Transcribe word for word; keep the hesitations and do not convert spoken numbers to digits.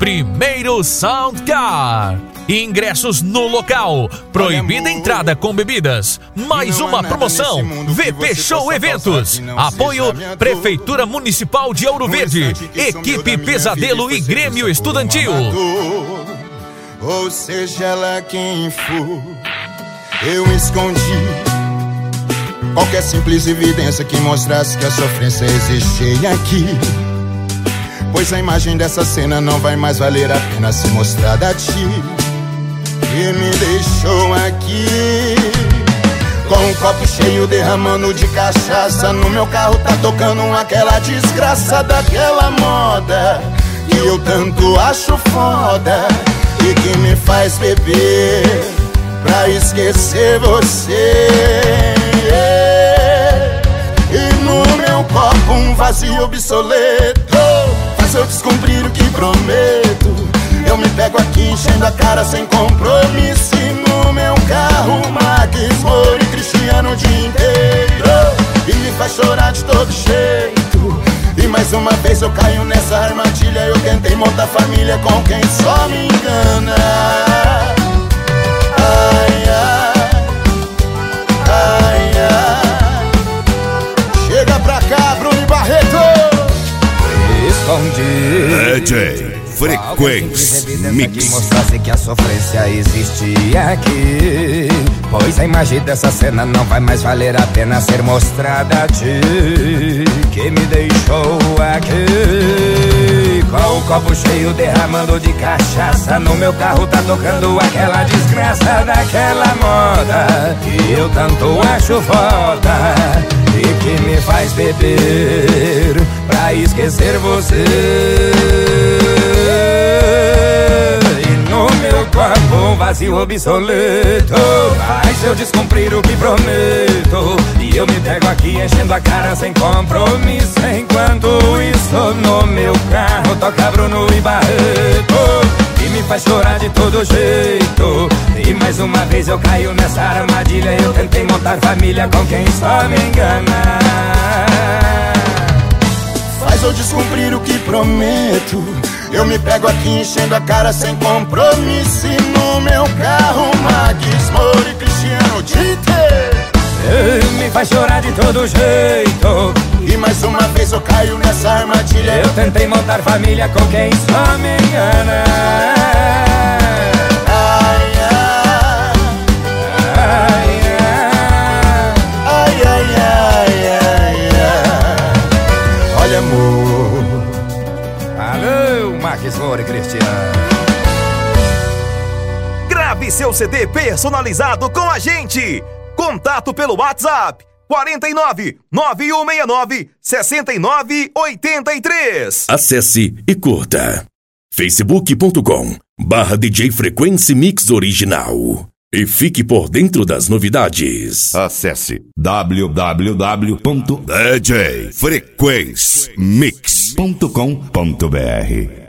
Primeiro Sound Car. Ingressos no local. Proibida entrada com bebidas. Mais uma promoção. V P Show Eventos. Apoio Prefeitura Municipal de Ouro Verde. Equipe Pesadelo e Grêmio Estudantil. Ou seja ela quem for, eu escondi qualquer simples evidência que mostrasse que a sofrência existia aqui. Pois a imagem dessa cena não vai mais valer a pena ser mostrada a ti. E me deixou aqui com um copo cheio derramando de cachaça. No meu carro tá tocando aquela desgraça daquela moda que eu tanto acho foda e que me faz beber pra esquecer você. E no meu copo um vazio obsoleto faz eu descumprir o que prometo. Eu me pego aqui enchendo a cara sem compromisso. E no meu carro Max, Moro e Cristiano o dia inteiro e me faz chorar de todo jeito. E mais uma vez eu caio nessa armadilha. Eu tentei montar família com quem só me engana. Ai, ai, ai, ai. Chega pra cá, Bruno Barreto. Escondi D J Frequência Mix. Mostrasse que a sofrência existia aqui. Pois a imagem dessa cena não vai mais valer a pena ser mostrada a ti. Que me deixou aqui com o copo cheio derramando de cachaça. No meu carro tá tocando aquela desgraça daquela moda que eu tanto acho foda e que me faz beber pra esquecer você. No meu corpo um vazio obsoleto faz eu descumprir o que prometo. E eu me pego aqui enchendo a cara sem compromisso. Enquanto isso no meu carro toca Bruno e Barreto e me faz chorar de todo jeito. E mais uma vez eu caio nessa armadilha. Eu tentei montar família com quem só me engana. Faz eu descumprir o que prometo. Eu me pego aqui enchendo a cara sem compromisso. E no meu carro Max, Moro e Cristiano o dia inteiro me faz chorar de todo jeito. E mais uma vez eu caio nessa armadilha. Eu tentei montar família com quem só me engana. Ai, ai, ai, ai, ai, ai, ai, ai. Olha, amor. Alô, Max, Moro e Cristiano. Grave seu C D personalizado com a gente. Contato pelo WhatsApp quarenta e nove, nove um seis nove, sessenta e nove oitenta e três. Acesse e curta facebook ponto com barra D J Frequência Mix Original e fique por dentro das novidades. Acesse w w w ponto d j frequência mix ponto com ponto b r.